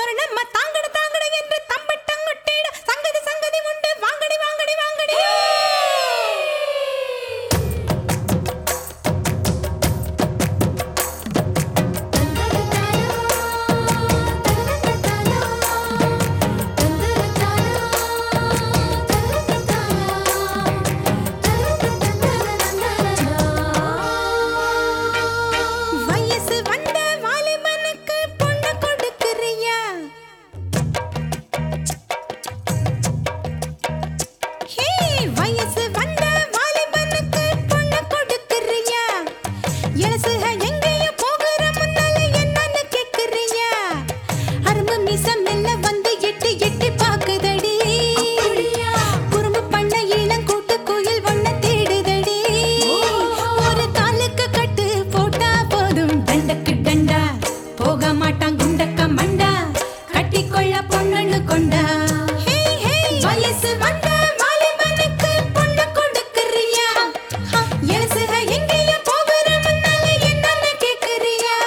தோரணம்மா தாங்கட தாங்கட என்று தம்பட்டம் கொட்டிட சங்கதி சங்கதி உண்டு வாங்கடி வாங்கடி வாங்கடி வயசு வந்த வாலிபனுக்கு பொண்ணு கொடுக்கறியா ஹே வயசு வந்த வாலிபனுக்கு பொண்ணு கொடுக்கறியா எலசுக எங்கேயோ போகிற முன்னால என்னன்னு கேக்குறியா அரும்பு மீசம் மெல்ல வந்து எட்டி எட்டி பாக்குதடி குறும்பு பண்ண இளங்கூட்டு குயில் ஒண்ண தேடுதடி ஒரு காலுக்கு கட்டு போட்டா போதும் தண்டக்கு தண்டா போக மாட்டான் குண்டக்க மண்டா கட்டிக்கொள்ள பொண்ணு கொண்டா வயசு வந்த வாலிபனுக்கு பொண்ணு கொடுக்கறியா எலசுக எங்கேயோ போகிற முன்னால என்னன்னு கேக்குறியா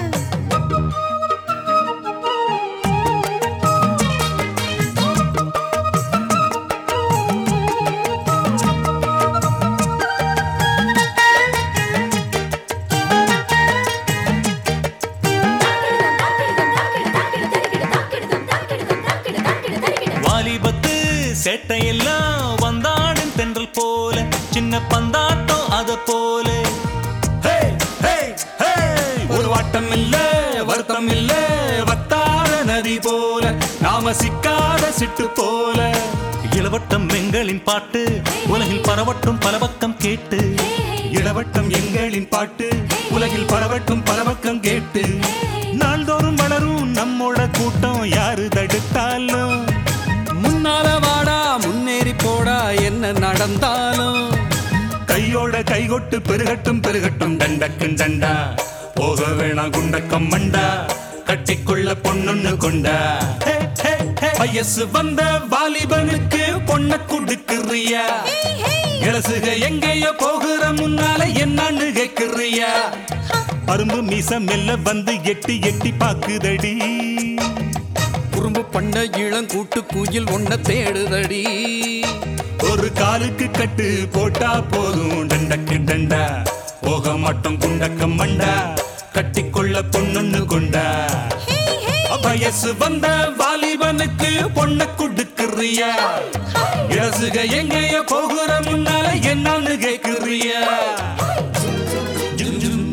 வாலிபத்து சேட்டையெல்லாம் வந்தாடும் தென்றல் போல சின்ன பந்தாட்டம் அத போல ஹே, ஹே, ஹே. ஒரு வாட்டம் இல்ல வருத்தம் இல்ல வத்தாத நதி போல நாம சிக்காத சிட்டு போல இளவட்டம் எங்களின் பாட்டு உலகில் பரவட்டும் பல பக்கம் கேட்டு இளவட்டம் எங்களின் பாட்டு உலகில் பரவட்டும் பல பக்கம் கேட்டு நாள்தோறும் வளரும் நம்மோட கூட்டம் யாரு தடுத்தாலும் முன்னால வாடா முன்னேறி போடா என்ன நடந்தாலும் கையோட கைகொட்டு பெருகட்டும் பெருகட்டும் தண்டக்கும் தண்டா போக வேணாம் குண்டக்கம் மண்டா கட்டிக்கொள்ள பொண்ணு கொண்டா ஹே, ஹே, ஹே. வயசு வந்த வாலிபனுக்கு பொண்ண கொடுக்குறியா இளசுக எங்கேயோ போகிற முன்னால என்னன்னு கேக்குறியா அரும்பு மீசம் மெல்ல வந்து எட்டி எட்டி பாக்குதடி குறும்பு பண்ண இளங்கூட்டு குயில் ஒன்ன தேடுதடி ஒரு காலுக்கு கட்டு போட்டா போதும் டண்டக்கு டண்டா போக மாட்டோம் குண்டக்கம் மண்டா கட்டிக்கொள்ள பொண்ணு கொண்டா வயசு வந்த வாலிபனுக்கு பொண்ண கொடுக்குறியா இளசுக எங்கேயோ போகிற முன்னால என்னன்னு கேக்குறியா ஜும் ஜும்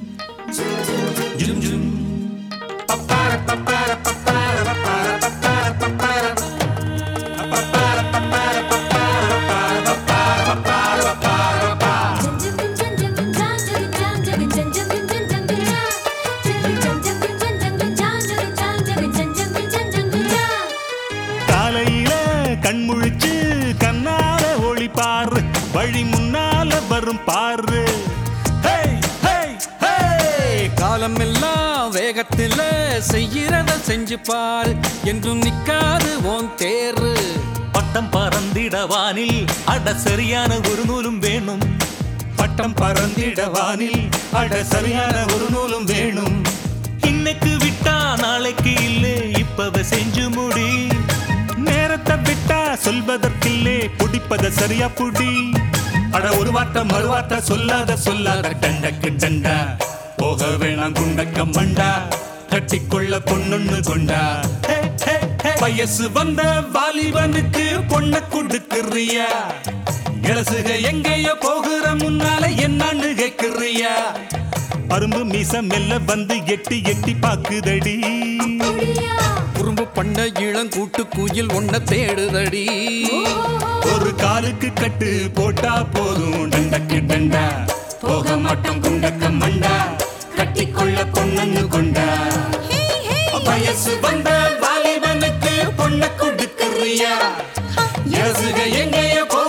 ஜும் ஜும் பப்பார பப்பார பப்பார பப்பார பப்பார பப்பார பப்பார பப்பார பப்பார பப்பார பப்பார காலையில கண்முழிச்சு கண்ணால ஒளி பாரு வழி முன்னால வரும் பாரு ஹே, ஹே, ஹே. காலம் எல்லாம் வேகத்துல செய்யறத செஞ்சு பாரு என்றும் நிக்காது உன் தேரு பட்டம் பறந்திட வானில் அட சரியான ஒரு நூலும் வேணும் பட்டம் பறந்திட வானில் அட சரியான ஒரு நூலும் வேணும் இன்னைக்கு விட்டா நாளைக்கு இல்லே இப்பவ செஞ்சு முடி நேரத்தை விட்டா சொல்வதற்கில்லே புடிப்பத சரியா புடி அட ஒரு வார்த்தை மறுவார்த்தை சொல்லாத சொல்லாத டண்டக்கு டண்டா போக வேணாம் குண்டக்கம் மண்டா கட்டிக்கொள்ள பொண்ணு கொண்டா ஹே, ஹே, ஹே. வயசு வந்த வாலிபனுக்கு பொண்ண கொடுக்குறியா இளசுக எங்கேயோ போகிற முன்னால என்னன்னு கேக்குறியா அரும்பு மீசம் மெல்ல வந்து எட்டி எட்டி பாக்குதடி குறும்பு பண்ண இளங்கூட்டு குயில் ஒன்ன தேடுதடி ஒரு காலுக்கு கட்டு போட்டா போதும் டண்டக்கு டண்டா போக மாட்டோம் குண்டக்கம் மண்டா கட்டிக்கொள்ள பொண்ணு கொண்டா வயசு வந்த வாலிபனுக்கு பொண்ண கொடுக்குறியா இளசுக எங்கேயோ